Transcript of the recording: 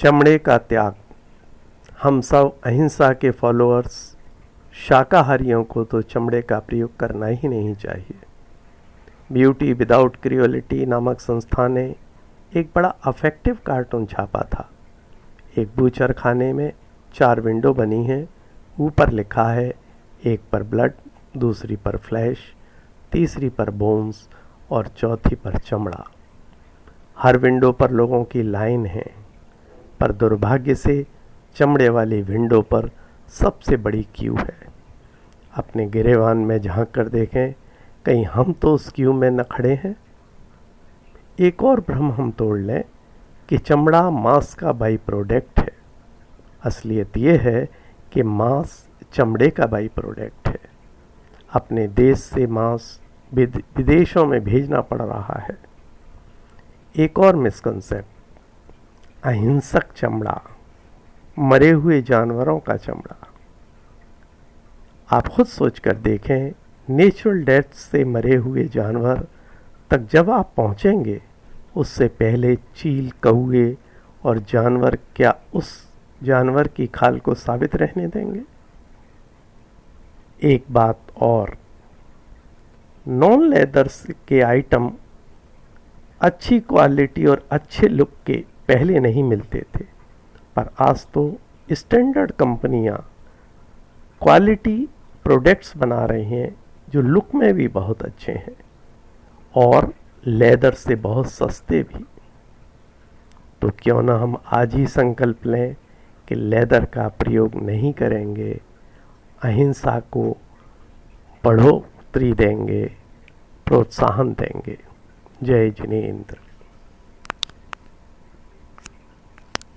चमड़े का त्याग। हम सब अहिंसा के फॉलोअर्स शाकाहारियों को तो चमड़े का प्रयोग करना ही नहीं चाहिए। ब्यूटी विदाउट क्रियोलिटी नामक संस्था ने एक बड़ा अफेक्टिव कार्टून छापा था। एक बूचर खाने में 4 विंडो बनी हैं। ऊपर लिखा है, एक पर ब्लड, दूसरी पर फ्लैश, तीसरी पर बोन्स और चौथी पर चमड़ा। हर विंडो पर लोगों की लाइन है, पर दुर्भाग्य से चमड़े वाली विंडो पर सबसे बड़ी क्यू है। अपने गिरेबान में झांक कर देखें, कहीं हम तो उस क्यू में न खड़े हैं। एक और भ्रम हम तोड़ लें कि चमड़ा मांस का बाई प्रोडक्ट है। असलियत ये है कि मांस चमड़े का बाई प्रोडक्ट है। अपने देश से मांस विदेशों में भेजना पड़ रहा है। एक और मिसकंसेप्ट, अहिंसक चमड़ा, मरे हुए जानवरों का चमड़ा। आप खुद सोच कर देखें, नेचुरल डेथ से मरे हुए जानवर तक जब आप पहुंचेंगे, उससे पहले चील, कौवे और जानवर क्या उस जानवर की खाल को साबित रहने देंगे? एक बात और, नॉन लेदर्स के आइटम अच्छी क्वालिटी और अच्छे लुक के पहले नहीं मिलते थे, पर आज तो स्टैंडर्ड कंपनियां क्वालिटी प्रोडक्ट्स बना रही हैं जो लुक में भी बहुत अच्छे हैं और लेदर से बहुत सस्ते भी। तो क्यों ना हम आज ही संकल्प लें कि लेदर का प्रयोग नहीं करेंगे, अहिंसा को बढ़ोतरी देंगे, प्रोत्साहन देंगे। जय जिनेंद्र।